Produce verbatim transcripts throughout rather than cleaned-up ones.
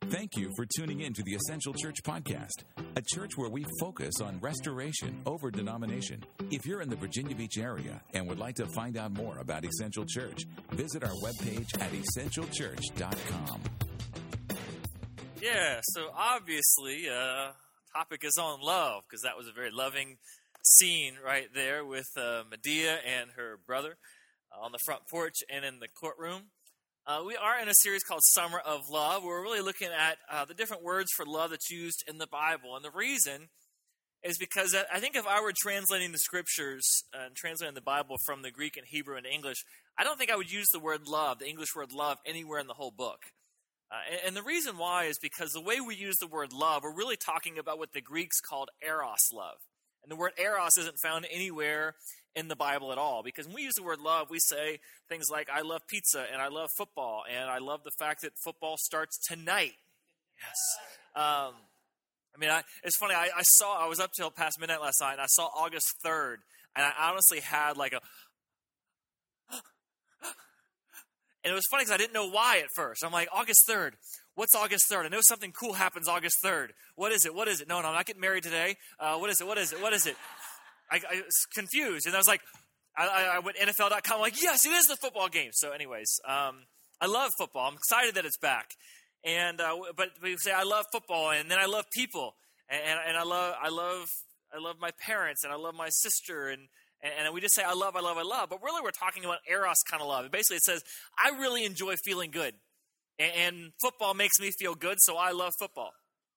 Thank you for tuning in to the Essential Church Podcast, a church where we focus on restoration over denomination. If you're in the Virginia Beach area and would like to find out more about Essential Church, visit our webpage at essential church dot com. Yeah, so obviously, uh, topic is on love, because that was a very loving scene right there with uh, Medea and her brother uh, on the front porch and in the courtroom. Uh, we are in a series called Summer of Love, where we're really looking at uh, the different words for love that's used in the Bible. And the reason is because I think if I were translating the scriptures uh, and translating the Bible from the Greek and Hebrew into English, I don't think I would use the word love, the English word love, anywhere in the whole book. Uh, and, and the reason why is because the way we use the word love, we're really talking about what the Greeks called eros love. And the word eros isn't found anywhere in the Bible at all. Because when we use the word love, we say things like, I love pizza, and I love football, and I love the fact that football starts tonight. Yes. Um, I mean, I, it's funny, I, I saw, I was up till past midnight last night, and I saw August third, and I honestly had like a, and it was funny because I didn't know why at first. I'm like, August third. What's August third? I know something cool happens August third. What is it? What is it? No, no, I'm not getting married today. Uh, what is it? What is it? What is it? I, I was confused. And I was like, I, I went N F L dot com. I'm like, yes, it is the football game. So anyways, um, I love football. I'm excited that it's back. And uh, but we say I love football, and then I love people. And, and, and I love I love, I love my parents, and I love my sister. And, and, and we just say I love, I love, I love. But really we're talking about eros kind of love. And basically it says, I really enjoy feeling good. And football makes me feel good, so I love football.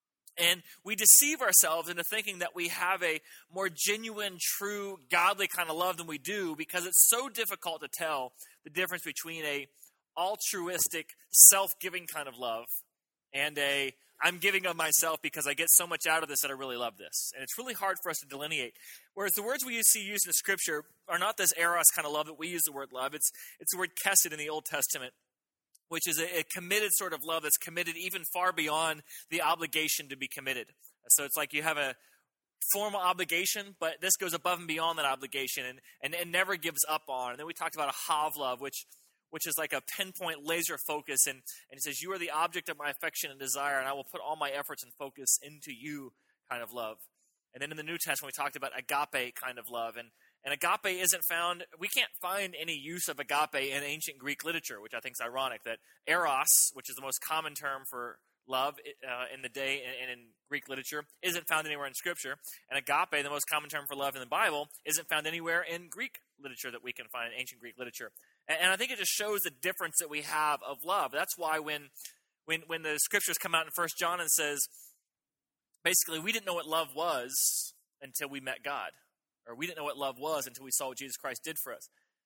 And we deceive ourselves into thinking that we have a more genuine, true, godly kind of love than we do, because it's so difficult to tell the difference between a altruistic, self-giving kind of love and a I'm giving of myself because I get so much out of this that I really love this. And it's really hard for us to delineate. Whereas the words we see used in the Scripture are not this eros kind of love that we use the word love. It's, it's the word chesed in the Old Testament, which is a, a committed sort of love that's committed even far beyond the obligation to be committed. So it's like you have a formal obligation, but this goes above and beyond that obligation and, and, and never gives up on. And then we talked about a hav love, which which is like a pinpoint laser focus. And, and it says, you are the object of my affection and desire, and I will put all my efforts and focus into you kind of love. And then in the New Testament, we talked about agape kind of love. And And agape isn't found, we can't find any use of agape in ancient Greek literature, which I think is ironic, that eros, which is the most common term for love uh, in the day and in Greek literature, isn't found anywhere in Scripture. And agape, the most common term for love in the Bible, isn't found anywhere in Greek literature that we can find in ancient Greek literature. And, and I think it just shows the difference that we have of love. That's why when, when, when the Scriptures come out in First John and says, basically, we didn't know what love was until we met God. Or we didn't know what love was until we saw what Jesus Christ did for us.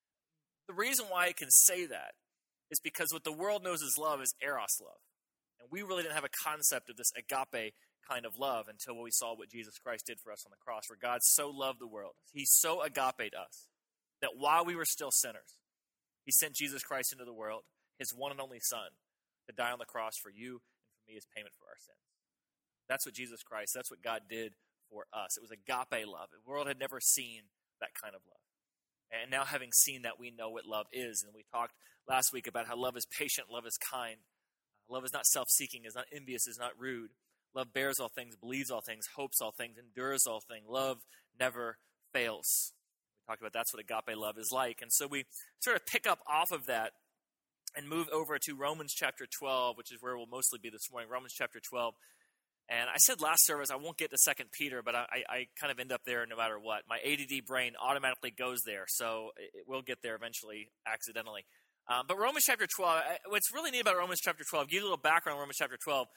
The reason why I can say that is because what the world knows as love is eros love. And we really didn't have a concept of this agape kind of love until we saw what Jesus Christ did for us on the cross, where God so loved the world. He so agaped us that while we were still sinners, he sent Jesus Christ into the world, his one and only Son, to die on the cross for you and for me as payment for our sins. That's what Jesus Christ, that's what God did for us. It was agape love. The world had never seen that kind of love. And now having seen that, we know what love is. And we talked last week about how love is patient, love is kind. Uh, love is not self-seeking, is not envious, is not rude. Love bears all things, believes all things, hopes all things, endures all things. Love never fails. We talked about that's what agape love is like. And so we sort of pick up off of that and move over to Romans chapter twelve, which is where we'll mostly be this morning. Romans chapter twelve. And I said last service I won't get to Second Peter, but I, I kind of end up there no matter what. My A D D brain automatically goes there, so it will get there eventually accidentally. Um, but Romans chapter twelve, what's really neat about Romans chapter twelve, give you a little background on Romans chapter twelve.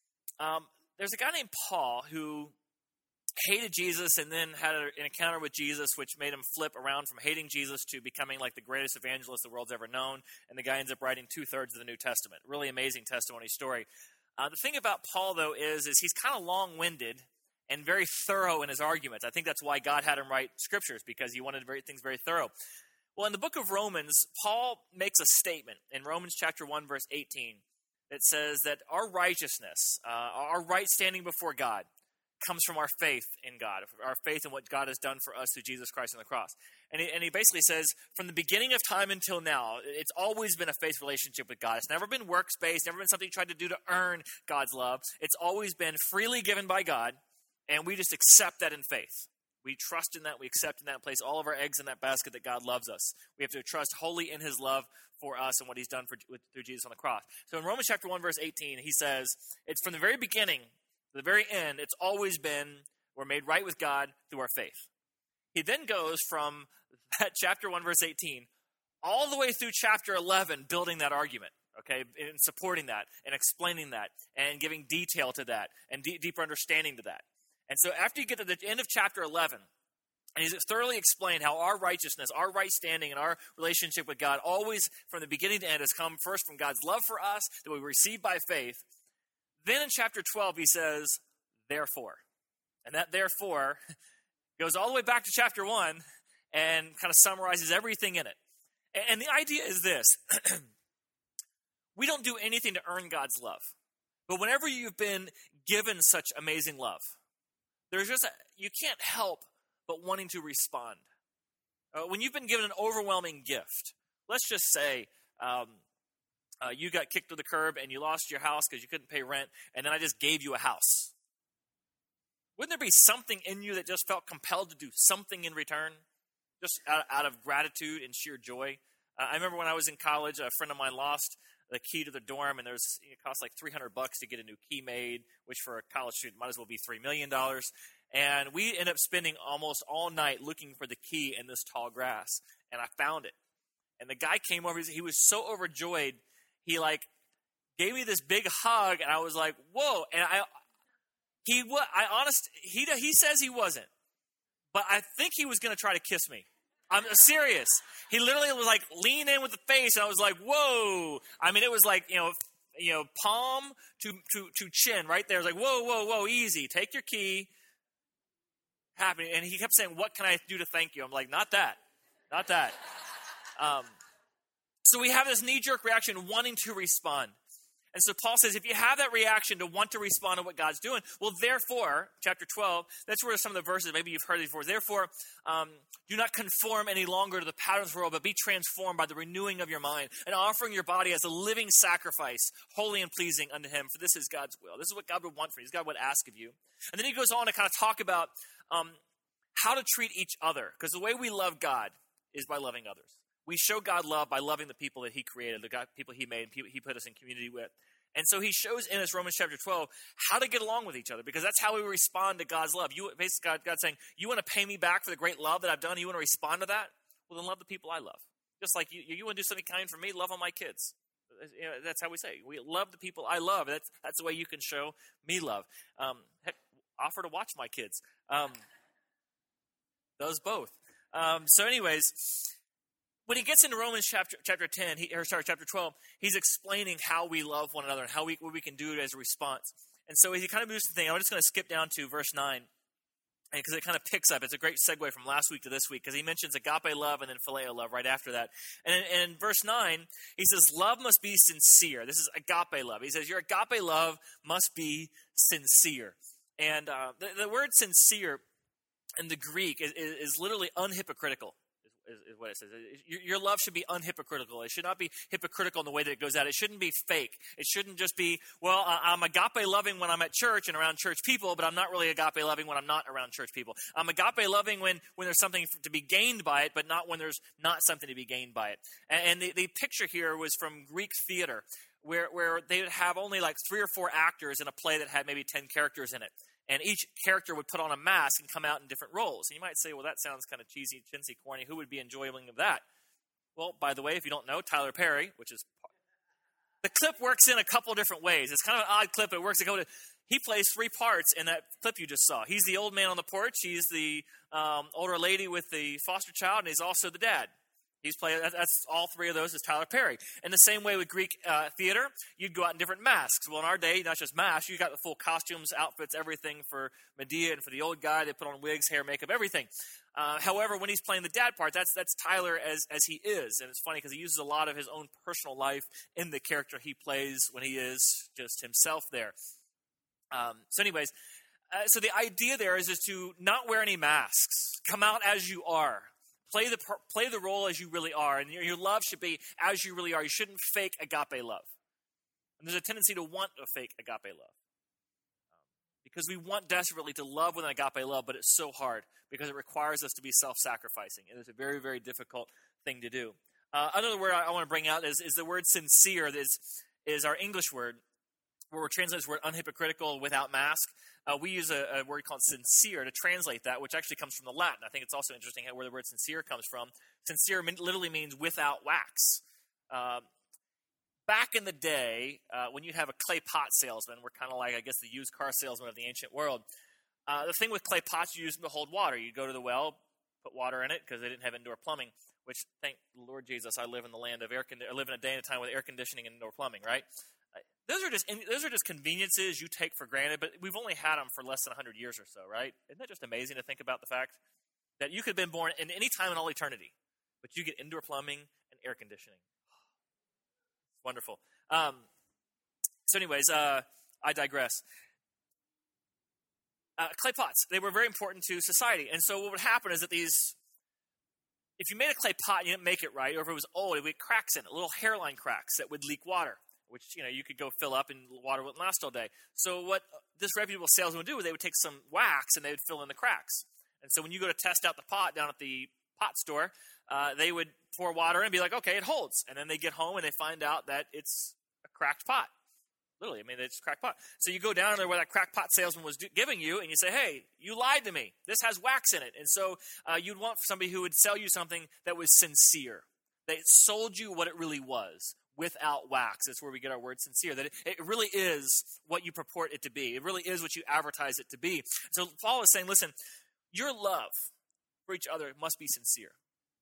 Um, there's a guy named Paul who hated Jesus and then had an encounter with Jesus, which made him flip around from hating Jesus to becoming like the greatest evangelist the world's ever known. And the guy ends up writing two-thirds of the New Testament. Really amazing testimony story. Uh, the thing about Paul, though, is, is he's kind of long-winded and very thorough in his arguments. I think that's why God had him write scriptures, because he wanted very, things very thorough. Well, in the book of Romans, Paul makes a statement in Romans chapter one, verse eighteen, that says that our righteousness, uh, our right standing before God, comes from our faith in God, our faith in what God has done for us through Jesus Christ on the cross. And he, and he basically says, from the beginning of time until now, it's always been a faith relationship with God. It's never been works-based, never been something you tried to do to earn God's love. It's always been freely given by God, and we just accept that in faith. We trust in that, we accept in that, and place all of our eggs in that basket that God loves us. We have to trust wholly in his love for us and what he's done for, with, through Jesus on the cross. So in Romans chapter one, verse eighteen, he says, it's from the very beginning to the very end, it's always been, we're made right with God through our faith. He then goes from that chapter one, verse eighteen, all the way through chapter eleven, building that argument, okay, and supporting that, and explaining that, and giving detail to that, and de- deeper understanding to that. And so after you get to the end of chapter eleven, and he's thoroughly explained how our righteousness, our right standing, and our relationship with God always, from the beginning to end, has come first from God's love for us that we receive by faith. Then in chapter twelve, he says, therefore. And that therefore goes all the way back to chapter one and kind of summarizes everything in it. And the idea is this. We don't do anything to earn God's love. But whenever you've been given such amazing love, there's just a, you can't help but wanting to respond. Uh, when you've been given an overwhelming gift, let's just say um, uh, you got kicked to the curb and you lost your house because you couldn't pay rent, and then I just gave you a house. Wouldn't there be something in you that just felt compelled to do something in return, just out, out of gratitude and sheer joy? Uh, I remember when I was in college, a friend of mine lost the key to the dorm, and there's it cost like three hundred bucks to get a new key made, which for a college student might as well be three million dollars. And we ended up spending almost all night looking for the key in this tall grass, and I found it. And the guy came over, he was so overjoyed, he like gave me this big hug, and I was like, whoa. And I, he, I honest, he, he says he wasn't, but I think he was going to try to kiss me. I'm serious. He literally was like lean in with the face, and I was like, whoa. I mean, it was like, you know, you know, palm to, to, to chin right there. It was like, whoa, whoa, whoa, easy. Take your key. Happening. And he kept saying, what can I do to thank you? I'm like, not that. Not that. Um, so we have this knee-jerk reaction wanting to respond. And so Paul says, if you have that reaction to want to respond to what God's doing, well, therefore, chapter twelve, that's where some of the verses, maybe you've heard it before. Therefore, um, do not conform any longer to the patterns of the world, but be transformed by the renewing of your mind and offering your body as a living sacrifice, holy and pleasing unto him, for this is God's will. This is what God would want for you. This is God would ask of you. And then he goes on to kind of talk about um, how to treat each other, because the way we love God is by loving others. We show God love by loving the people that he created, the God, people he made, and people he put us in community with. And so he shows in us, Romans chapter twelve, how to get along with each other, because that's how we respond to God's love. You, basically, God, God's saying, you want to pay me back for the great love that I've done? You want to respond to that? Well, then love the people I love. Just like you, you want to do something kind for me, love on my kids. You know, that's how we say, we love the people I love. That's that's the way you can show me love. Um, heck, offer to watch my kids. Um, those both. Um, so anyways, when he gets into Romans chapter chapter ten, he, or sorry, chapter twelve, he's explaining how we love one another and how we what we can do as a response. And so he kind of moves the thing. I'm just going to skip down to verse nine, because it kind of picks up. It's a great segue from last week to this week, because he mentions agape love and then phileo love right after that. And in, in verse nine, he says, love must be sincere. This is agape love. He says, your agape love must be sincere. And uh, the, the word sincere in the Greek is, is, is literally unhypocritical. Is, is what it says. Your, your love should be unhypocritical. It should not be hypocritical in the way that it goes out. It shouldn't be fake. It shouldn't just be, well, I'm agape loving when I'm at church and around church people, but I'm not really agape loving when I'm not around church people. I'm agape loving when, when there's something to be gained by it, but not when there's not something to be gained by it. And, and the, the picture here was from Greek theater, where, where they would have only like three or four actors in a play that had maybe ten characters in it. And each character would put on a mask and come out in different roles. And you might say, well, that sounds kind of cheesy, chintzy, corny. Who would be enjoying of that? Well, by the way, if you don't know, Tyler Perry, which is... The clip works in a couple different ways. It's kind of an odd clip. It works a couple... He plays three parts in that clip you just saw. He's the old man on the porch. He's the um, older lady with the foster child. And he's also the dad. He's playing, that's all three of those is Tyler Perry. In the same way with Greek uh, theater, you'd go out in different masks. Well, in our day, not just masks, you got the full costumes, outfits, everything for Medea, and for the old guy, they put on wigs, hair, makeup, everything. Uh, however, when he's playing the dad part, that's that's Tyler as as he is. And it's funny because he uses a lot of his own personal life in the character he plays when he is just himself there. Um, so anyways, uh, so the idea there is, is to not wear any masks. Come out as you are. Play the play the role as you really are, and your, your love should be as you really are. You shouldn't fake agape love. And there's a tendency to want a fake agape love. Because we want desperately to love with an agape love, but it's so hard because it requires us to be self-sacrificing. It is a very, very difficult thing to do. Uh, another word I, I want to bring out is, is the word sincere. Is is our English word, where we're translating this word unhypocritical, without mask. Uh, we use a, a word called sincere to translate that, which actually comes from the Latin. I think it's also interesting where the word sincere comes from. Sincere literally means without wax. Uh, back in the day, uh, when you have a clay pot salesman, we're kind of like, I guess, the used car salesman of the ancient world. Uh, the thing with clay pots, you use them to hold water. You go to the well, put water in it because they didn't have indoor plumbing, which, thank the Lord Jesus, I live in the land of air con- I live in a day and a time with air conditioning and indoor plumbing, right? Those are just those are just conveniences you take for granted, but we've only had them for less than one hundred years or so, right? Isn't that just amazing to think about the fact that you could have been born in any time in all eternity, but you get indoor plumbing and air conditioning? It's wonderful. Um, so anyways, uh, I digress. Uh, clay pots, they were very important to society, and so what would happen is that these, if you made a clay pot and you didn't make it right, or if it was old, it would get cracks in it, little hairline cracks that would leak water, which, you know, you could go fill up and water wouldn't last all day. So what this reputable salesman would do is they would take some wax and they would fill in the cracks. And so when you go to test out the pot down at the pot store, uh, they would pour water in and be like, okay, it holds. And then they get home and they find out that it's a cracked pot. Literally, I mean, it's a cracked pot. So you go down there where that cracked pot salesman was do- giving you and you say, hey, you lied to me. This has wax in it. And so uh, you'd want somebody who would sell you something that was sincere. They sold you what it really was. Without wax. That's where we get our word sincere. That it, it really is what you purport it to be. It really is what you advertise it to be. So Paul is saying, listen, your love for each other must be sincere.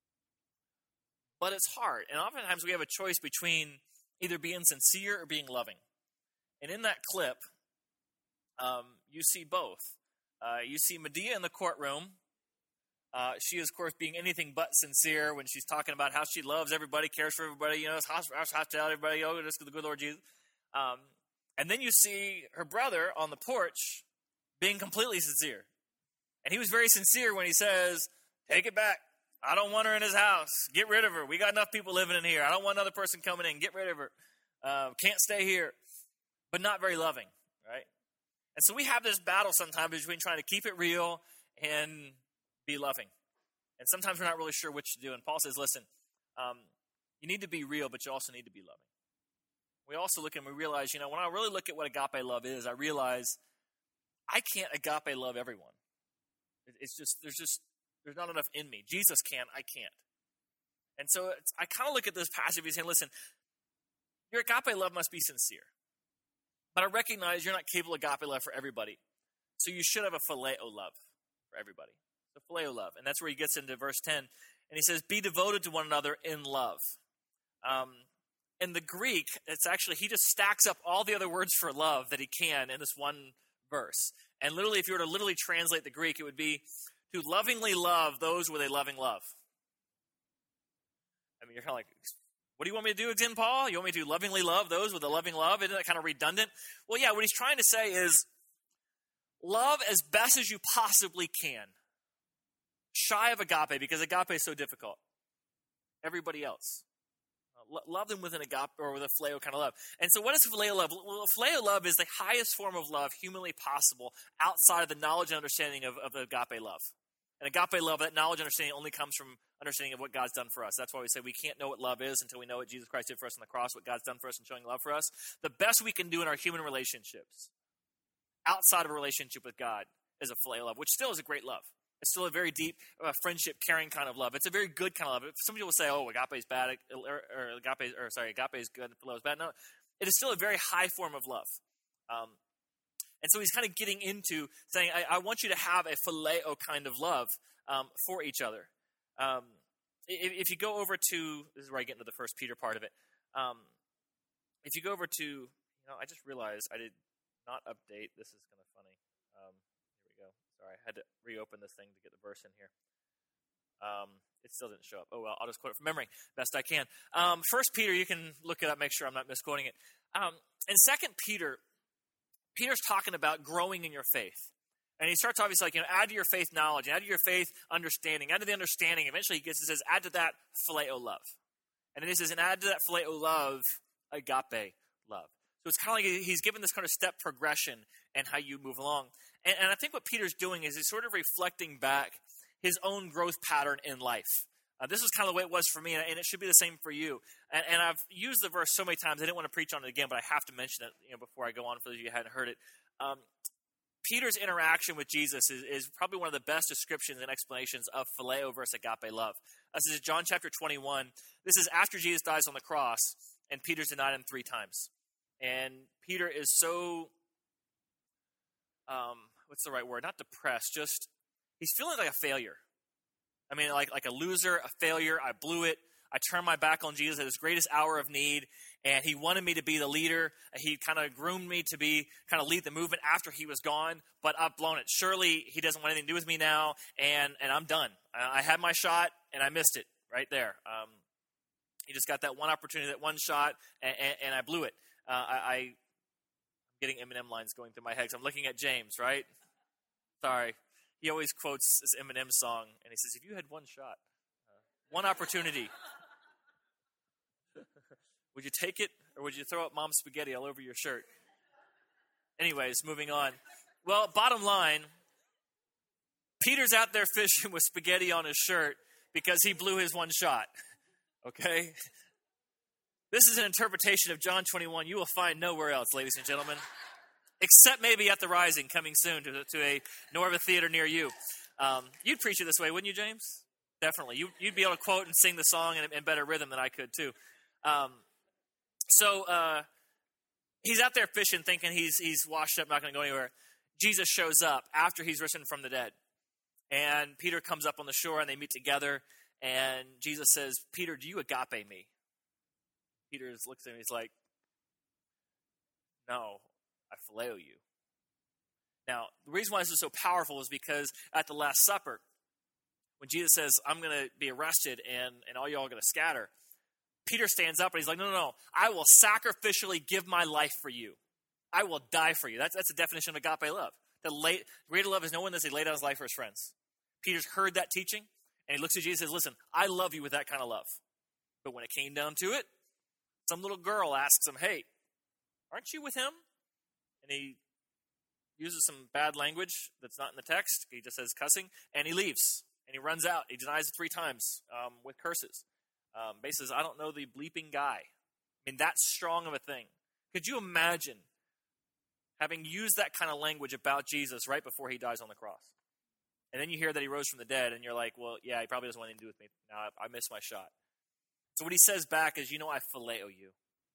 But it's hard. And oftentimes we have a choice between either being sincere or being loving. And in that clip, um, you see both. Uh, you see Medea in the courtroom. Uh, she is, of course, being anything but sincere when she's talking about how she loves everybody, cares for everybody, you know, it's hospitality, everybody, oh, just the good Lord Jesus. Um, and then you see her brother on the porch being completely sincere. And he was very sincere when he says, take it back. I don't want her in his house. Get rid of her. We got enough people living in here. I don't want another person coming in. Get rid of her. Uh, can't stay here. But not very loving, right? And so we have this battle sometimes between trying to keep it real and be loving. And sometimes we're not really sure which to do. And Paul says, listen, um, you need to be real, but you also need to be loving. We also look and we realize, you know, when I really look at what agape love is, I realize I can't agape love everyone. It's just, there's just, there's not enough in me. Jesus can, I can't. And so it's, I kind of look at this passage and say, listen, your agape love must be sincere. But I recognize you're not capable of agape love for everybody. So you should have a phileo love for everybody. The phileo love. And that's where he gets into verse ten. And he says, be devoted to one another in love. Um, in the Greek, it's actually, he just stacks up all the other words for love that he can in this one verse. And literally, if you were to literally translate the Greek, it would be to lovingly love those with a loving love. I mean, you're kind of like, what do you want me to do again, Paul? You want me to lovingly love those with a loving love? Isn't that kind of redundant? Well, yeah, what he's trying to say is love as best as you possibly can. Shy of agape, because agape is so difficult. Everybody else. Uh, love them with an agape or with a phileo kind of love. And so what is phileo love? Well, phileo love is the highest form of love humanly possible outside of the knowledge and understanding of, of agape love. And agape love, that knowledge and understanding only comes from understanding of what God's done for us. That's why we say we can't know what love is until we know what Jesus Christ did for us on the cross, what God's done for us in showing love for us. The best we can do in our human relationships, outside of a relationship with God, is a phileo love, which still is a great love. It's still a very deep uh, friendship, caring kind of love. It's a very good kind of love. Some people say, "Oh, agape is bad," or, or agape, or sorry, agape is good, and phileo is bad. No, it is still a very high form of love. Um, and so he's kind of getting into saying, I, I want you to have a phileo kind of love um, for each other. Um, if, if you go over to, this is where I get into the First Peter part of it. Um, if you go over to, you know, I just realized I did not update. This is kind of funny. Um, here we go. Sorry, I had to reopen this thing to get the verse in here. Um, it still didn't show up. Oh, well, I'll just quote it from memory best I can. Um, First Peter, you can look it up, make sure I'm not misquoting it. Um, in Second Peter, Peter's talking about growing in your faith. And he starts obviously like, you know, add to your faith knowledge, add to your faith understanding, add to the understanding. Eventually he gets, it says, add to that phileo love. And then he says, and add to that phileo love, agape love. So it's kind of like he's given this kind of step progression and how you move along. And, and I think what Peter's doing is he's sort of reflecting back his own growth pattern in life. Uh, this is kind of the way it was for me, and, and it should be the same for you. And, and I've used the verse so many times, I didn't want to preach on it again, but I have to mention it, you know, before I go on for those of you who hadn't heard it. Um, Peter's interaction with Jesus is, is probably one of the best descriptions and explanations of phileo versus agape love. Uh, this is John chapter twenty-one. This is after Jesus dies on the cross, and Peter's denied him three times. And Peter is so, um, what's the right word? Not depressed, just, he's feeling like a failure. I mean, like like a loser, a failure. I blew it. I turned my back on Jesus at his greatest hour of need, and he wanted me to be the leader. He kind of groomed me to be, kind of lead the movement after he was gone, but I've blown it. Surely he doesn't want anything to do with me now, and, and I'm done. I, I had my shot, and I missed it right there. Um, he just got that one opportunity, that one shot, and, and, and I blew it. Uh, I, I, I'm getting Eminem lines going through my head, so I'm looking at James, right? Sorry. He always quotes this Eminem song, and he says, if you had one shot, uh, one opportunity, would you take it, or would you throw up mom's spaghetti all over your shirt? Anyways, moving on. Well, bottom line, Peter's out there fishing with spaghetti on his shirt because he blew his one shot, okay? This is an interpretation of John twenty-one you will find nowhere else, ladies and gentlemen. Except maybe at the Rising, coming soon to, to a Norva theater near you. Um, you'd preach it this way, wouldn't you, James? Definitely. You, you'd be able to quote and sing the song in, in better rhythm than I could, too. Um, so uh, he's out there fishing, thinking he's he's washed up, not going to go anywhere. Jesus shows up after he's risen from the dead. And Peter comes up on the shore, and they meet together. And Jesus says, Peter, do you agape me? Peter looks at him, he's like, no. I phileo you. Now, the reason why this is so powerful is because at the Last Supper, when Jesus says, I'm going to be arrested and, and all y'all are going to scatter, Peter stands up and he's like, no, no, no. I will sacrificially give my life for you. I will die for you. That's, that's the definition of agape love. The late, greater love is no one that he laid down his life for his friends. Peter's heard that teaching, and he looks at Jesus and says, listen, I love you with that kind of love. But when it came down to it, some little girl asks him, hey, aren't you with him? And he uses some bad language that's not in the text. He just says cussing, and he leaves. And he runs out. He denies it three times um, with curses. Um, basically says, I don't know the bleeping guy. I mean, that's strong of a thing. Could you imagine having used that kind of language about Jesus right before he dies on the cross? And then you hear that he rose from the dead, and you're like, well, yeah, he probably doesn't want anything to do with me. Now I, I missed my shot. So what he says back is, you know, I phileo you.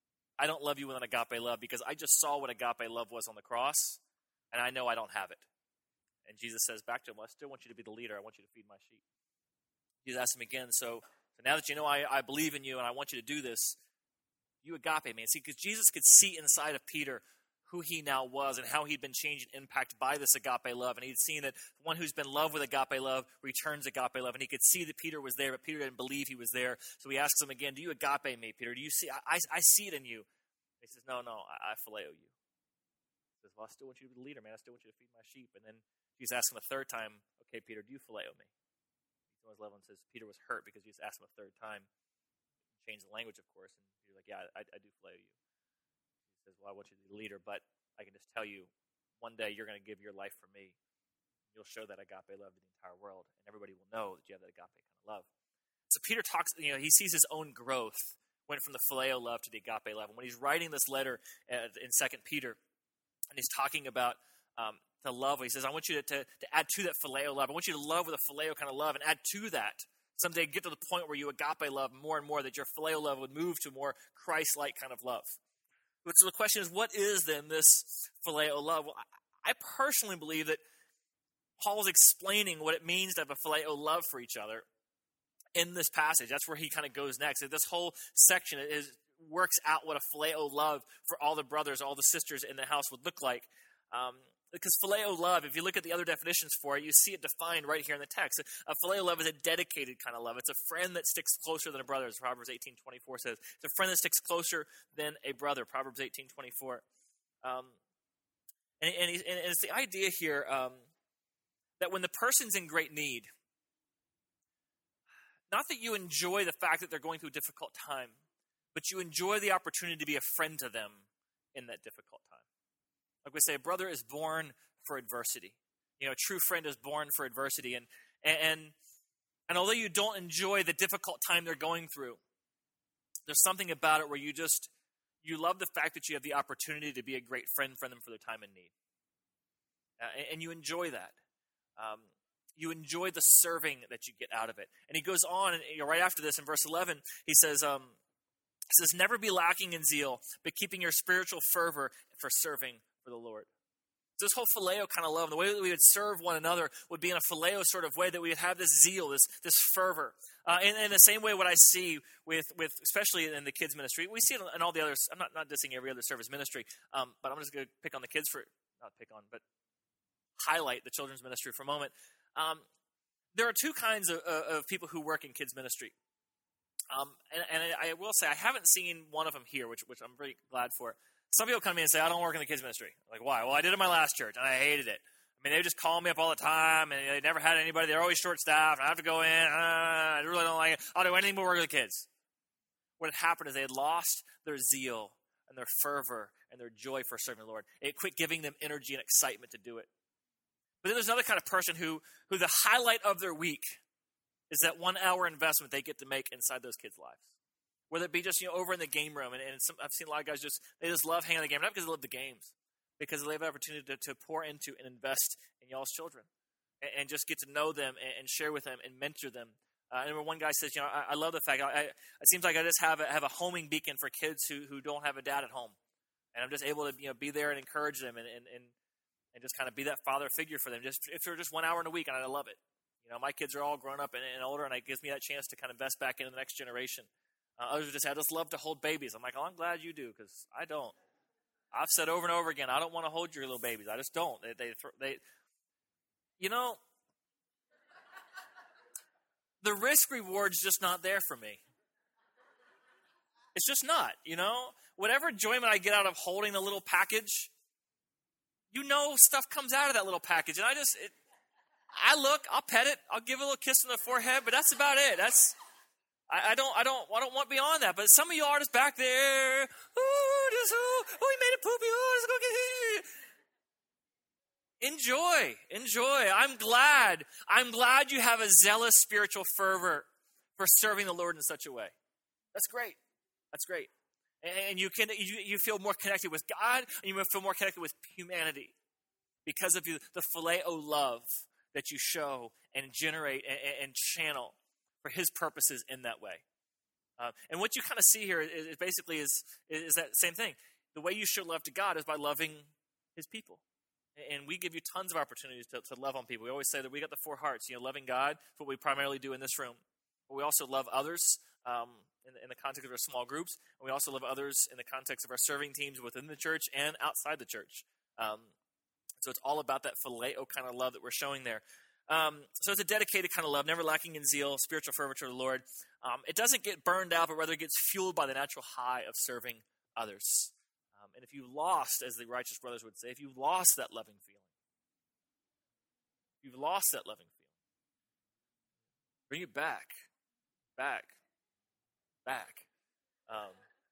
I don't love you with an agape love because I just saw what agape love was on the cross, and I know I don't have it. And Jesus says back to him, well, I still want you to be the leader. I want you to feed my sheep. Jesus asks him again, so, so now that you know I, I believe in you and I want you to do this, you agape me. And see, because Jesus could see inside of Peter who he now was and how he'd been changed and impacted by this agape love. And he'd seen that one who's been loved with agape love returns agape love. And he could see that Peter was there, but Peter didn't believe he was there. So he asks him again, do you agape me, Peter? Do you see? I, I see it in you. He says, no, no, I, I phileo you. He says, well, I still want you to be the leader, man. I still want you to feed my sheep. And then Jesus asks him a third time, okay, Peter, do you phileo me? He level and says Peter was hurt because Jesus asked him a third time. Changed the language, of course. And Peter's like, yeah, I, I do phileo you. He says, well, I want you to be the leader, but I can just tell you, one day you're going to give your life for me. You'll show that agape love to the entire world, and everybody will know that you have that agape kind of love. So Peter talks, you know, he sees his own growth, went from the phileo love to the agape love. And when he's writing this letter in Second Peter, and he's talking about um, the love, he says, I want you to, to, to add to that phileo love. I want you to love with a phileo kind of love and add to that. Someday get to the point where you agape love more and more, that your phileo love would move to more Christ-like kind of love. So the question is, what is then this phileo love? Well, I personally believe that Paul's explaining what it means to have a phileo love for each other in this passage. That's where he kind of goes next. This whole section is works out what a phileo love for all the brothers, all the sisters in the house would look like. Um, because phileo love, if you look at the other definitions for it, you see it defined right here in the text. A phileo love is a dedicated kind of love. It's a friend that sticks closer than a brother, as Proverbs eighteen twenty-four says. It's a friend that sticks closer than a brother, Proverbs eighteen twenty-four. Um, and, and, and it's the idea here, um, that when the person's in great need, not that you enjoy the fact that they're going through a difficult time, but you enjoy the opportunity to be a friend to them in that difficult time. Like we say, a brother is born for adversity. You know, a true friend is born for adversity. And and and although you don't enjoy the difficult time they're going through, there's something about it where you just, you love the fact that you have the opportunity to be a great friend for them for their time in need. Uh, and, and you enjoy that. Um, you enjoy the serving that you get out of it. And he goes on, and you know, right after this in verse eleven, he says, um, he says, never be lacking in zeal, but keeping your spiritual fervor for serving for the Lord. So this whole phileo kind of love, the way that we would serve one another would be in a phileo sort of way, that we would have this zeal, this this fervor. Uh, in, in the same way what I see with, with especially in the kids ministry, we see it in all the others. I'm not, not dissing every other service ministry, um, but I'm just going to pick on the kids for, not pick on, but highlight the children's ministry for a moment. Um, there are two kinds of, uh, of people who work in kids ministry. Um, and, and I will say, I haven't seen one of them here, which which I'm very glad for. Some people come to me and say, I don't work in the kids ministry. I'm like, why? Well, I did it in my last church, and I hated it. I mean, they would just call me up all the time, and they never had anybody. They're always short-staffed, and I have to go in. Uh, I really don't like it. I'll do anything but work with the kids. What had happened is they had lost their zeal and their fervor and their joy for serving the Lord. It quit giving them energy and excitement to do it. But then there's another kind of person who, who the highlight of their week is that one-hour investment they get to make inside those kids' lives. Whether it be just, you know, over in the game room. And, and some, I've seen a lot of guys just, they just love hanging on the game. Not because they love the games, because they have the opportunity to, to pour into and invest in y'all's children. And, and just get to know them and, and share with them and mentor them. Uh, I remember one guy says, you know, I, I love the fact, I, I, it seems like I just have a, have a homing beacon for kids who, who don't have a dad at home. And I'm just able to, you know, be there and encourage them and, and, and, and just kind of be that father figure for them. Just if they're just one hour in a week, and I love it. You know, my kids are all grown up and, and older, and it gives me that chance to kind of invest back into the next generation. Uh, others just say, I just love to hold babies. I'm like, oh, I'm glad you do, because I don't. I've said over and over again, I don't want to hold your little babies. I just don't. They, they, they, you know, the risk reward's just not there for me. It's just not, you know. Whatever enjoyment I get out of holding the little package, you know, stuff comes out of that little package. And I just, it, I look, I'll pet it, I'll give it a little kiss on the forehead, but that's about it. That's, I, I don't, I don't, I don't want beyond that. But some of you are just back there. Ooh, just, ooh, oh, he made it poopy. Oh, let's go get it. Enjoy, enjoy. I'm glad. I'm glad you have a zealous spiritual fervor for serving the Lord in such a way. That's great. That's great. And you can, you, you feel more connected with God, and you feel more connected with humanity because of you, the phileo love that you show and generate and, and channel for His purposes in that way. Uh, and what you kind of see here is, is basically is, is that same thing. The way you show love to God is by loving His people. And we give you tons of opportunities to, to love on people. We always say that we got the four hearts. You know, loving God is what we primarily do in this room. But we also love others um, in, in the context of our small groups. And we also love others in the context of our serving teams within the church and outside the church. Um, so it's all about that phileo kind of love that we're showing there. Um, so it's a dedicated kind of love, never lacking in zeal, spiritual fervor to the Lord. Um, it doesn't get burned out, but rather it gets fueled by the natural high of serving others. Um, and if you lost, as the righteous brothers would say, if you lost that loving feeling, if you've lost that loving feeling, bring it back, back, back. Um,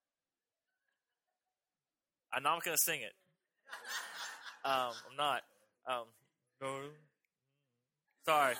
I'm not going to sing it. Um, I'm not. Um, no. Sorry.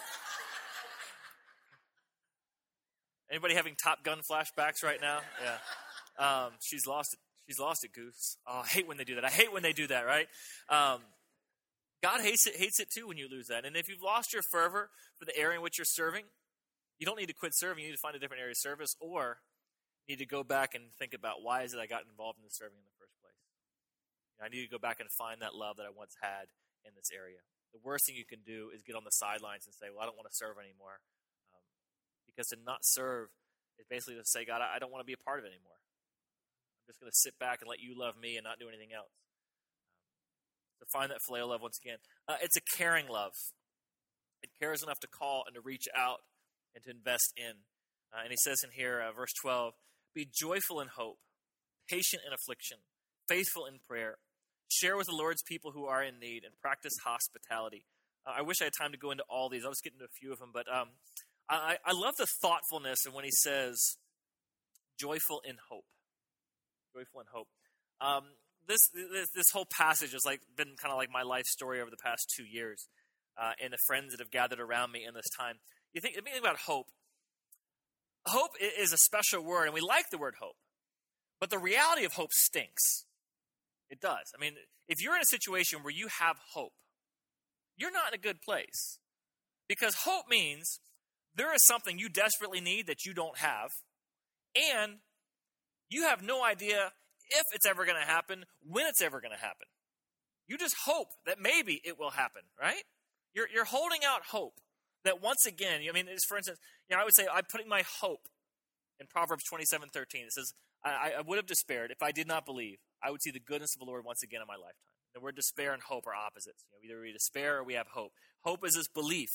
Anybody having Top Gun flashbacks right now? Yeah. Um, she's lost it. She's lost it, Goose. Oh, I hate when they do that. I hate when they do that, right? Um, God hates it, hates it too when you lose that. And if you've lost your fervor for the area in which you're serving, you don't need to quit serving. You need to find a different area of service, or you need to go back and think about, why is it I got involved in the serving in the first place? I need to go back and find that love that I once had in this area. The worst thing you can do is get on the sidelines and say, well, I don't want to serve anymore. Um, because to not serve is basically to say, God, I don't want to be a part of it anymore. I'm just going to sit back and let you love me and not do anything else. Um, to find that phileo love once again. Uh, it's a caring love. It cares enough to call and to reach out and to invest in. Uh, and he says in here, uh, verse twelve, be joyful in hope, patient in affliction, faithful in prayer. Share with the Lord's people who are in need, and practice hospitality. Uh, I wish I had time to go into all these. I'll just get into a few of them. But um, I, I love the thoughtfulness of when he says, joyful in hope. Joyful in hope. Um, this, this this whole passage has like been kind of like my life story over the past two years, uh, and the friends that have gathered around me in this time. You think, think about hope. Hope is a special word, and we like the word hope. But the reality of hope stinks. It does. I mean, if you're in a situation where you have hope, you're not in a good place. Because hope means there is something you desperately need that you don't have, and you have no idea if it's ever going to happen, when it's ever going to happen. You just hope that maybe it will happen, right? You're you're holding out hope that once again, I mean, for instance, you know, I would say I'm putting my hope in Proverbs twenty-seven thirteen. It says, I, I would have despaired if I did not believe. I would see the goodness of the Lord once again in my lifetime. The word despair and hope are opposites. You know, either we despair or we have hope. Hope is this belief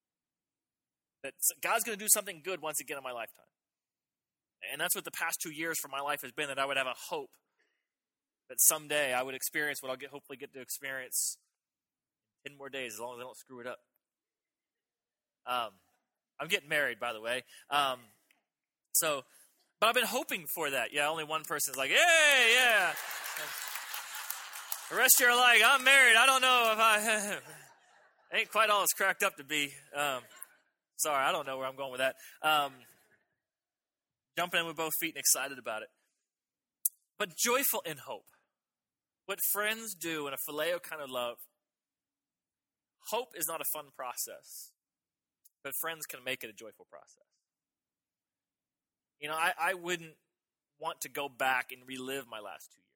that God's going to do something good once again in my lifetime. And that's what the past two years for my life has been, that I would have a hope that someday I would experience what I'll get, hopefully get to experience in ten more days, as long as I don't screw it up. Um, I'm getting married, by the way. Um, so, but I've been hoping for that. Yeah, only one person's like, hey, yeah. The rest of you are like, I'm married. I don't know if I ain't quite all it's cracked up to be. Um, sorry, I don't know where I'm going with that. Um, jumping in with both feet and excited about it. But joyful in hope. What friends do in a phileo kind of love. Hope is not a fun process, but friends can make it a joyful process. You know, I, I wouldn't want to go back and relive my last two years.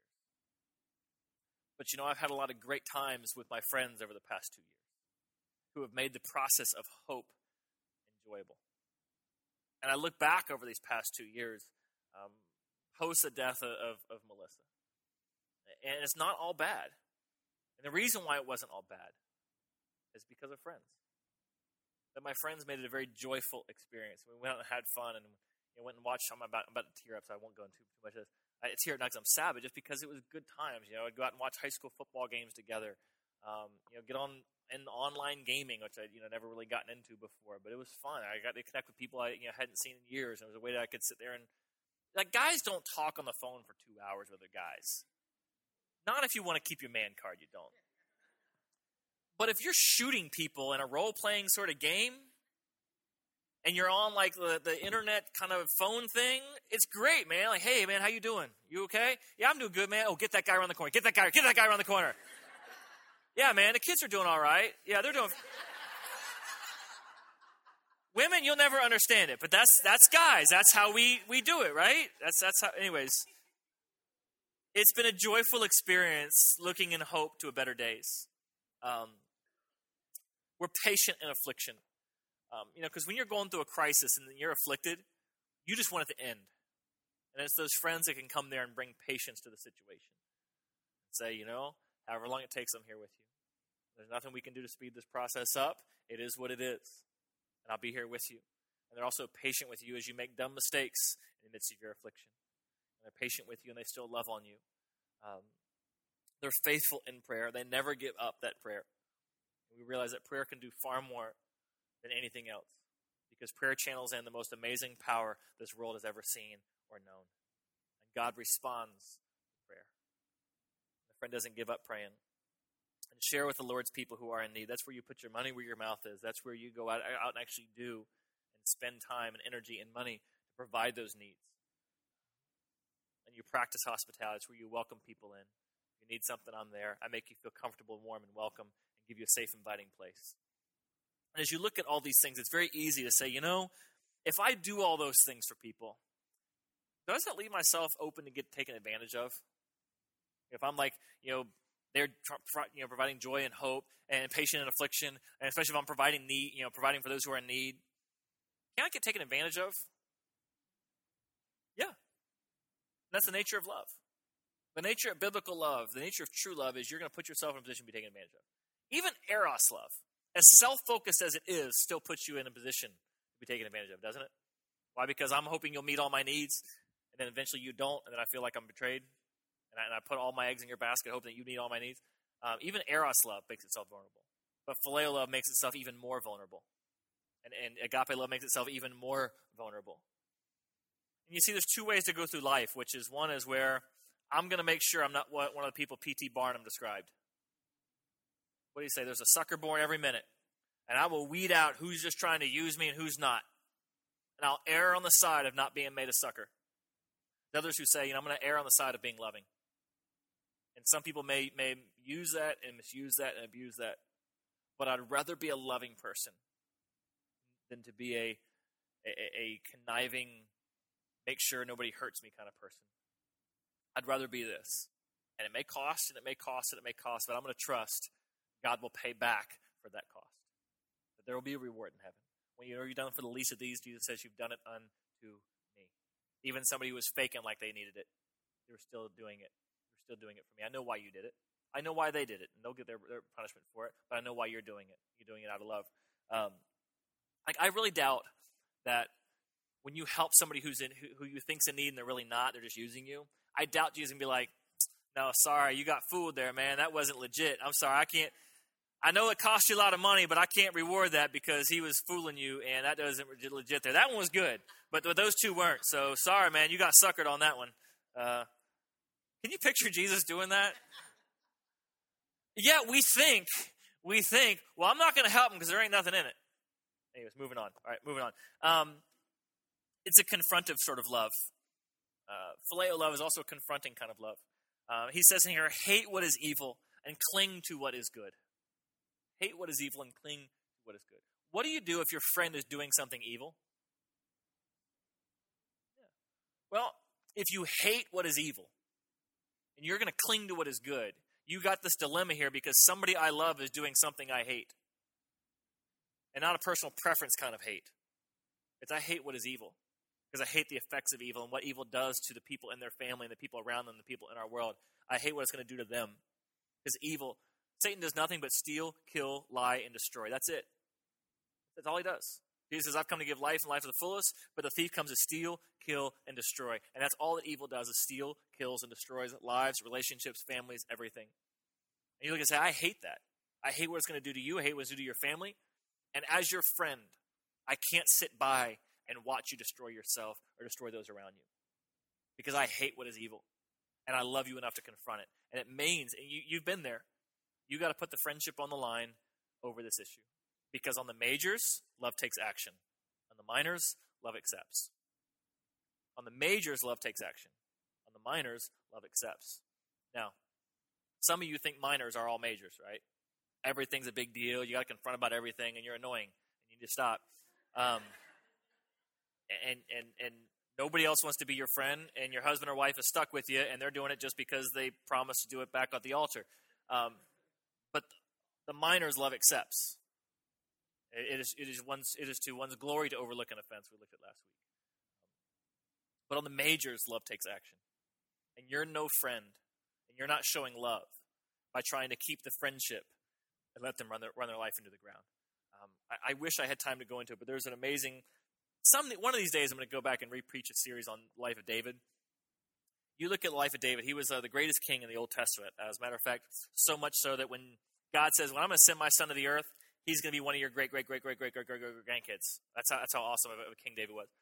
But, you know, I've had a lot of great times with my friends over the past two years who have made the process of hope enjoyable. And I look back over these past two years, um, post the death of, of, of Melissa. And it's not all bad. And the reason why it wasn't all bad is because of friends. That my friends made it a very joyful experience. We went out and had fun and you know, went and watched some. I'm about, I'm about to tear up, so I won't go into too much of this. I tear up not because I'm sad, but just because it was good times. You know, I'd go out and watch high school football games together. Um, you know, get on in online gaming, which I you know never really gotten into before, but it was fun. I got to connect with people I you know hadn't seen in years, and it was a way that I could sit there and like guys don't talk on the phone for two hours with other guys. Not if you want to keep your man card, you don't. But if you're shooting people in a role-playing sort of game, and you're on like the, the internet kind of phone thing, it's great, man. Like, hey, man, how you doing? You okay? Yeah, I'm doing good, man. Oh, get that guy around the corner. Get that guy. Get that guy around the corner. Yeah, man, the kids are doing all right. Yeah, they're doing. Women, you'll never understand it, but that's that's guys. That's how we, we do it, right? That's that's how. Anyways, it's been a joyful experience, looking in hope to a better days. Um, we're patient in affliction. Um, you know, because when you're going through a crisis and you're afflicted, you just want it to end. And it's those friends that can come there and bring patience to the situation. Say, you know, however long it takes, I'm here with you. There's nothing we can do to speed this process up. It is what it is. And I'll be here with you. And they're also patient with you as you make dumb mistakes in the midst of your affliction. And they're patient with you and they still love on you. Um, they're faithful in prayer. They never give up that prayer. And we realize that prayer can do far more than anything else, because prayer channels in the most amazing power this world has ever seen or known. And God responds to prayer. The friend doesn't give up praying. And share with the Lord's people who are in need. That's where you put your money where your mouth is. That's where you go out, out and actually do and spend time and energy and money to provide those needs. And you practice hospitality. It's where you welcome people in. If you need something, I'm there. I make you feel comfortable, warm, and welcome, and give you a safe, inviting place. And as you look at all these things, it's very easy to say, you know, if I do all those things for people, does that leave myself open to get taken advantage of? If I'm like, you know, they're you know providing joy and hope and patient in affliction, and especially if I'm providing need, you know, providing for those who are in need, can I get taken advantage of? Yeah. And that's the nature of love. The nature of biblical love, the nature of true love is you're going to put yourself in a position to be taken advantage of. Even eros love, as self-focused as it is, still puts you in a position to be taken advantage of, doesn't it? Why? Because I'm hoping you'll meet all my needs, and then eventually you don't, and then I feel like I'm betrayed, and I, and I put all my eggs in your basket hoping that you meet all my needs. Um, even eros love makes itself vulnerable. But phileo love makes itself even more vulnerable. And, and agape love makes itself even more vulnerable. And you see, there's two ways to go through life, which is one is where I'm going to make sure I'm not one of the people P T Barnum described. What do you say? There's a sucker born every minute. And I will weed out who's just trying to use me and who's not. And I'll err on the side of not being made a sucker. There's others who say, you know, I'm going to err on the side of being loving. And some people may, may use that and misuse that and abuse that. But I'd rather be a loving person than to be a, a, a conniving, make sure nobody hurts me kind of person. I'd rather be this. And it may cost, and it may cost, and it may cost, but I'm going to trust God will pay back for that cost. That there will be a reward in heaven. When you know you've done it for the least of these, Jesus says you've done it unto me. Even somebody who was faking like they needed it, they were still doing it. They're still doing it for me. I know why you did it. I know why they did it, and they'll get their, their punishment for it, but I know why you're doing it. You're doing it out of love. Um, like I really doubt that when you help somebody who's in who, who you think's in need and they're really not, they're just using you. I doubt Jesus can be like, no, sorry, you got fooled there, man. That wasn't legit. I'm sorry, I can't. I know it cost you a lot of money, but I can't reward that because he was fooling you, and that doesn't legit there. That one was good, but those two weren't. So sorry, man, you got suckered on that one. Uh, can you picture Jesus doing that? Yeah, we think, we think, well, I'm not going to help him because there ain't nothing in it. Anyways, moving on. All right, moving on. Um, it's a confrontive sort of love. Uh, phileo love is also a confronting kind of love. Uh, he says in here, hate what is evil and cling to what is good. Hate what is evil and cling to what is good. What do you do if your friend is doing something evil? Yeah. Well, if you hate what is evil and you're going to cling to what is good, you got this dilemma here because somebody I love is doing something I hate. And not a personal preference kind of hate. It's I hate what is evil. Because I hate the effects of evil and what evil does to the people in their family and the people around them, the people in our world. I hate what it's going to do to them. Because evil, Satan does nothing but steal, kill, lie, and destroy. That's it. That's all he does. Jesus says, I've come to give life and life to the fullest, but the thief comes to steal, kill, and destroy. And that's all that evil does is steal, kills, and destroys lives, relationships, families, everything. And you look and say, I hate that. I hate what it's going to do to you. I hate what it's going to do to your family. And as your friend, I can't sit by and watch you destroy yourself or destroy those around you. Because I hate what is evil. And I love you enough to confront it. And it means, and you, you've been there, you got to put the friendship on the line over this issue. Because on the majors, love takes action. On the minors, love accepts. On the majors, love takes action. On the minors, love accepts. Now, some of you think minors are all majors, right? Everything's a big deal. You got to confront about everything, and you're annoying. And you need to stop. Um, and and and nobody else wants to be your friend, and your husband or wife is stuck with you, and they're doing it just because they promised to do it back at the altar. Um, but the minors, love accepts. It is it is one's it is to one's glory to overlook an offense. We looked at last week. But on the majors, love takes action. And you're no friend, and you're not showing love by trying to keep the friendship and let them run their run their life into the ground. Um, I, I wish I had time to go into it, but there's an amazing. Some one of these days, I'm going to go back and re-preach a series on the life of David. You look at the life of David; he was uh, the greatest king in the Old Testament. As a matter of fact, so much so that when God says, "When I'm going to send my son to the earth," he's going to be one of your great, great, great, great, great, great, great, great grandkids. That's how that's how awesome of a King David was.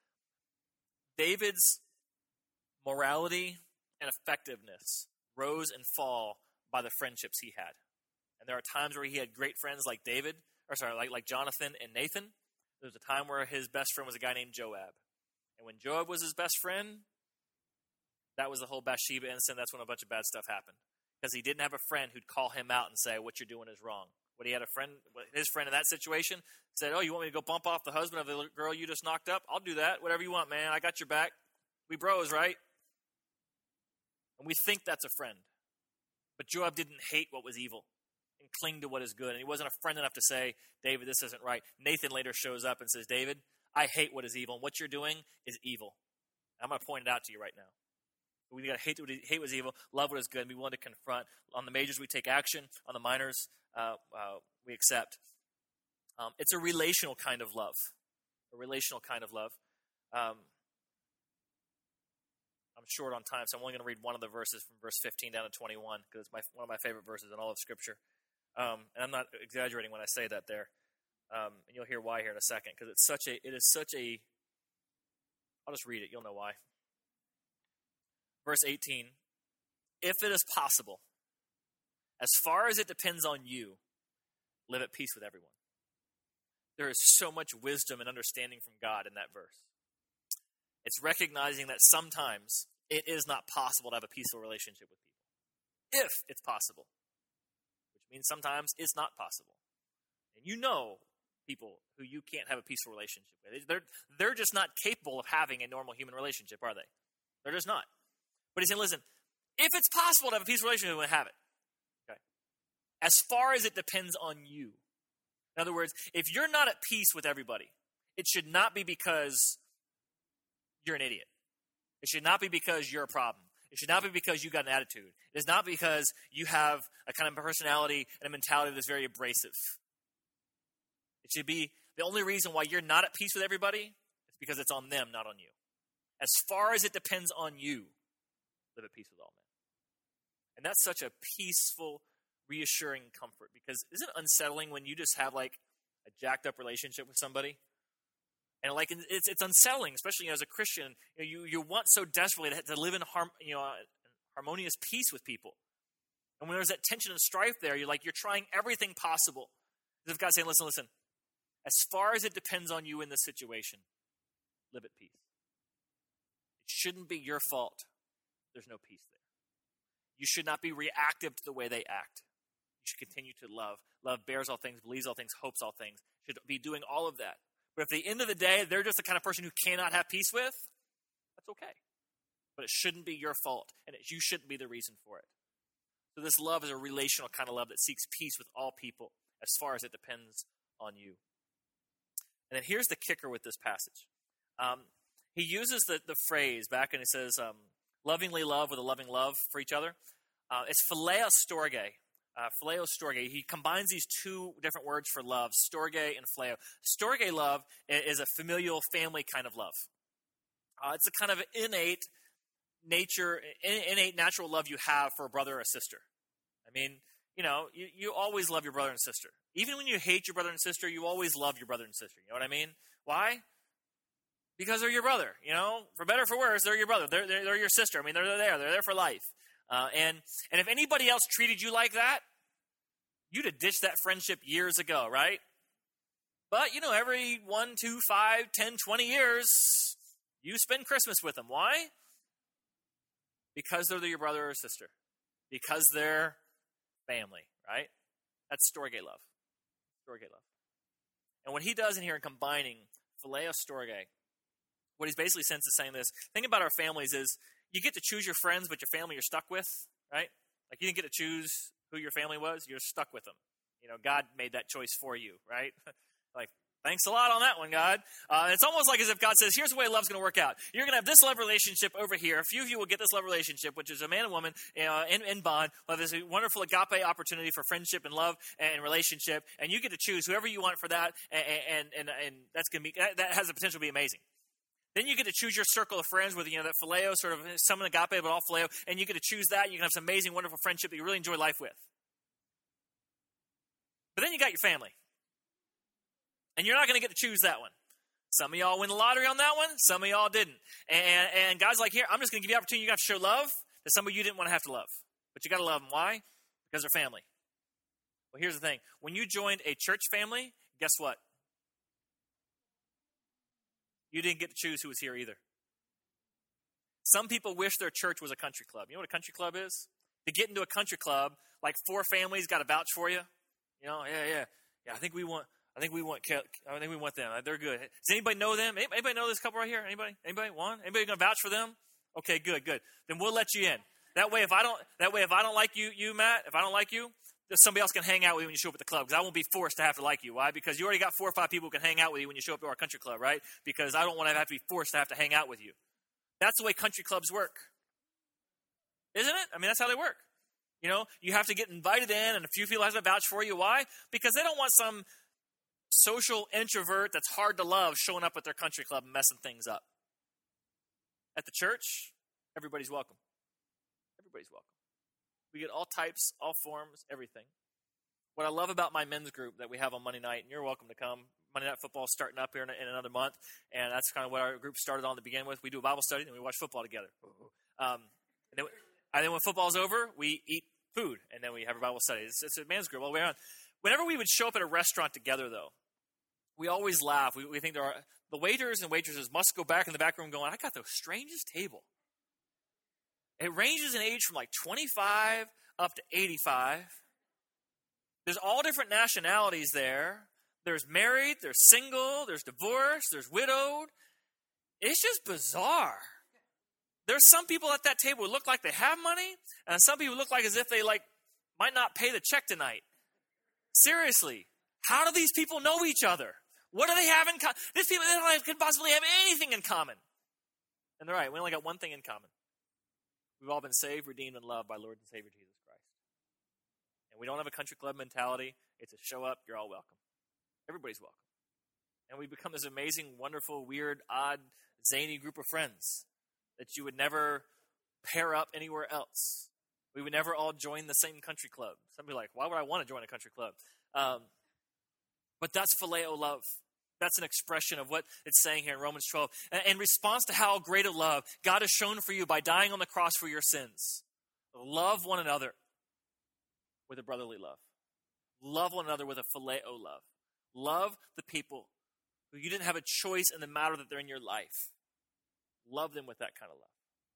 David's morality and effectiveness rose and fall by the friendships he had. And there are times where he had great friends like David, or sorry, like, like Jonathan and Nathan. There was a time where his best friend was a guy named Joab. And when Joab was his best friend, that was the whole Bathsheba incident. That's when a bunch of bad stuff happened. Because he didn't have a friend who'd call him out and say, what you're doing is wrong. When he had a friend, his friend in that situation said, oh, you want me to go bump off the husband of the girl you just knocked up? I'll do that. Whatever you want, man. I got your back. We bros, right? And we think that's a friend. But Joab didn't hate what was evil and cling to what is good. And he wasn't a friend enough to say, David, this isn't right. Nathan later shows up and says, David, I hate what is evil. And what you're doing is evil. I'm going to point it out to you right now. We got to hate what hate what is evil, love what is good, and be willing to confront. On the majors, we take action. On the minors, uh, uh, we accept. Um, it's a relational kind of love. A relational kind of love. Um, I'm short on time, so I'm only going to read one of the verses from verse fifteen down to twenty-one, because it's my, one of my favorite verses in all of Scripture. Um, and I'm not exaggerating when I say that there. Um, and you'll hear why here in a second, because it's such a, it is such a, I'll just read it, you'll know why. Verse eighteen, if it is possible, as far as it depends on you, live at peace with everyone. There is so much wisdom and understanding from God in that verse. It's recognizing that sometimes it is not possible to have a peaceful relationship with people. If it's possible. Which means sometimes it's not possible. And you know people who you can't have a peaceful relationship with. They're, they're just not capable of having a normal human relationship, are they? They're just not. But he's saying, listen, if it's possible to have a peaceful relationship, we'll have it. Okay. As far as it depends on you. In other words, if you're not at peace with everybody, it should not be because you're an idiot. It should not be because you're a problem. It should not be because you got an attitude. It is not because you have a kind of personality and a mentality that's very abrasive. It should be the only reason why you're not at peace with everybody is because it's on them, not on you. As far as it depends on you, live at peace with all men. And that's such a peaceful, reassuring comfort, because isn't it unsettling when you just have like a jacked up relationship with somebody? And like it's it's unsettling, especially as a Christian. You know, you, you want so desperately to, to live in harm, you know, harmonious peace with people. And when there's that tension and strife there, you're like you're trying everything possible. As if God's saying, listen, listen. As far as it depends on you in this situation, live at peace. It shouldn't be your fault. There's no peace there. You should not be reactive to the way they act. You should continue to love. Love bears all things, believes all things, hopes all things. Should be doing all of that. But if at the end of the day, they're just the kind of person who cannot have peace with, that's okay. But it shouldn't be your fault, and it, you shouldn't be the reason for it. So this love is a relational kind of love that seeks peace with all people as far as it depends on you. And then here's the kicker with this passage. Um, he uses the, the phrase back and he says, um, lovingly love with a loving love for each other. Uh, it's phileo storge. Uh, phileo storge. He combines these two different words for love, storge and phileo. Storge love is a familial family kind of love. Uh, it's a kind of innate nature, innate natural love you have for a brother or a sister. I mean, you know, you, you always love your brother and sister. Even when you hate your brother and sister, you always love your brother and sister. You know what I mean? Why? Because they're your brother. You know, for better or for worse, they're your brother. They're, they're, they're your sister. I mean, they're, they're there. They're there for life. Uh, and, and if anybody else treated you like that, you'd have ditched that friendship years ago, right? But, you know, every one, two, five, ten, twenty years, you spend Christmas with them. Why? Because they're your brother or sister. Because they're family, right? That's storge love. Storge love. And what he does in here in combining phileo storge, what he's basically saying is saying this. The thing about our families is you get to choose your friends, but your family you're stuck with, right? Like you didn't get to choose who your family was. You're stuck with them. You know, God made that choice for you, right? Like, thanks a lot on that one, God. Uh, it's almost like as if God says, here's the way love's going to work out. You're going to have this love relationship over here. A few of you will get this love relationship, which is a man and woman uh, in, in bond. Well, there's a wonderful agape opportunity for friendship and love and relationship, and you get to choose whoever you want for that, and and and, and that's going to be that, that has the potential to be amazing. Then you get to choose your circle of friends with, you know, that phileo, sort of some agape, but all phileo, and you get to choose that. You can have some amazing, wonderful friendship that you really enjoy life with. But then you got your family. And you're not going to get to choose that one. Some of y'all win the lottery on that one. Some of y'all didn't. And, and God's like, here, I'm just going to give you the opportunity. You got to show love to somebody you didn't want to have to love. But you got to love them. Why? Because they're family. Well, here's the thing. When you joined a church family, guess what? You didn't get to choose who was here either. Some people wish their church was a country club. You know what a country club is? To get into a country club, like four families got to vouch for you. You know, yeah, yeah. Yeah, I think we want... I think we want. I think we want them. They're good. Does anybody know them? Anybody know this couple right here? Anybody? Anybody? One? Anybody going to vouch for them? Okay, good, good. Then we'll let you in. That way, if I don't, that way, if I don't like you, you Matt, if I don't like you, somebody else can hang out with you when you show up at the club. Because I won't be forced to have to like you. Why? Because you already got four or five people who can hang out with you when you show up to our country club, right? Because I don't want to have to be forced to have to hang out with you. That's the way country clubs work, isn't it? I mean, that's how they work. You know, you have to get invited in, and a few people have to vouch for you. Why? Because they don't want some social introvert that's hard to love showing up at their country club and messing things up. At the church, everybody's welcome. Everybody's welcome. We get all types, all forms, everything. What I love about my men's group that we have on Monday night, and you're welcome to come. Monday Night Football is starting up here in, in another month, and that's kind of what our group started on to begin with. We do a Bible study, and we watch football together. Um, and, then, and then when football's over, we eat food, and then we have a Bible study. It's, it's a men's group all the way around. Whenever we would show up at a restaurant together, though, we always laugh. We, we think there are the waiters and waitresses must go back in the back room going, I got the strangest table. It ranges in age from like twenty-five up to eighty-five. There's all different nationalities there. There's married, there's single, there's divorced, there's widowed. It's just bizarre. There's some people at that table who look like they have money, and some people look like as if they like might not pay the check tonight. Seriously, how do these people know each other? What do they have in common? These people they don't could possibly have anything in common. And they're right, we only got one thing in common. We've all been saved, redeemed, and loved by Lord and Savior Jesus Christ. And we don't have a country club mentality. It's a show up, you're all welcome. Everybody's welcome. And we become this amazing, wonderful, weird, odd, zany group of friends that you would never pair up anywhere else. We would never all join the same country club. Some people are like, why would I want to join a country club? Um, but that's phileo love. That's an expression of what it's saying here in Romans twelve. And in response to how great a love God has shown for you by dying on the cross for your sins, love one another with a brotherly love. Love one another with a phileo love. Love the people who you didn't have a choice in the matter that they're in your life. Love them with that kind of love.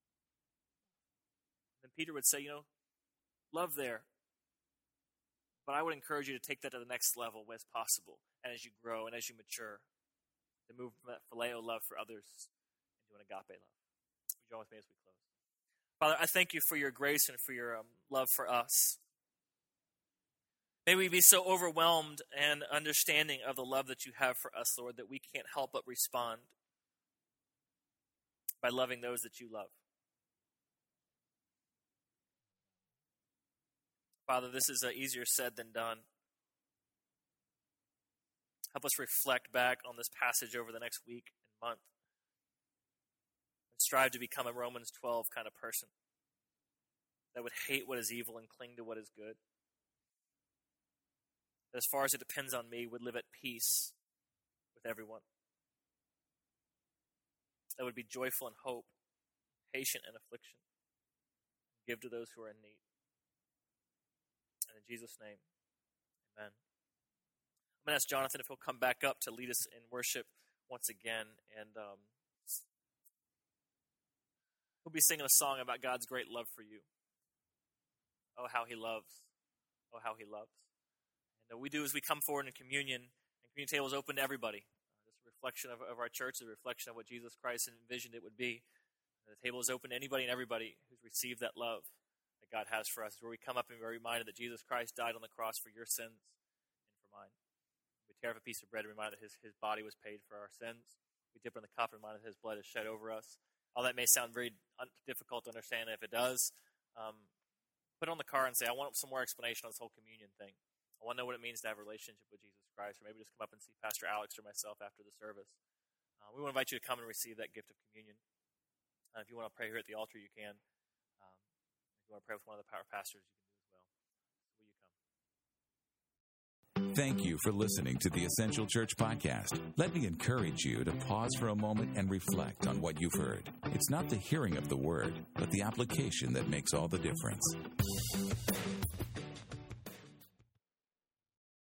And Peter would say, you know, love there. But I would encourage you to take that to the next level as possible. And as you grow and as you mature, to move from that phileo love for others into an agape love. Would you join with me as we close? Father, I thank you for your grace and for your um, love for us. May we be so overwhelmed and understanding of the love that you have for us, Lord, that we can't help but respond by loving those that you love. Father, this is uh, easier said than done. Help us reflect back on this passage over the next week and month and strive to become a Romans twelve kind of person that would hate what is evil and cling to what is good. That as far as it depends on me, would live at peace with everyone. That would be joyful in hope, patient in affliction, and give to those who are in need. And in Jesus' name, amen. I'm going to ask Jonathan if he'll come back up to lead us in worship once again. And um, he'll be singing a song about God's great love for you. Oh, how he loves. Oh, how he loves. And what we do is we come forward in communion, and communion table is open to everybody. Uh, it's a reflection of, of our church, a reflection of what Jesus Christ envisioned it would be. And the table is open to anybody and everybody who's received that love that God has for us, where we come up and we're reminded that Jesus Christ died on the cross for your sins and for mine. We tear up a piece of bread and remind that his, his body was paid for our sins. We dip in the cup and remind that his blood is shed over us. All that may sound very un- difficult to understand, and if it does, um, put it on the car and say, I want some more explanation on this whole communion thing. I want to know what it means to have a relationship with Jesus Christ, or maybe just come up and see Pastor Alex or myself after the service. Uh, we want to invite you to come and receive that gift of communion. Uh, if you want to pray here at the altar, you can. Um, if you want to pray with one of the power pastors, you can do as well. Will you come? Thank you for listening to the Essential Church Podcast. Let me encourage you to pause for a moment and reflect on what you've heard. It's not the hearing of the word, but the application that makes all the difference.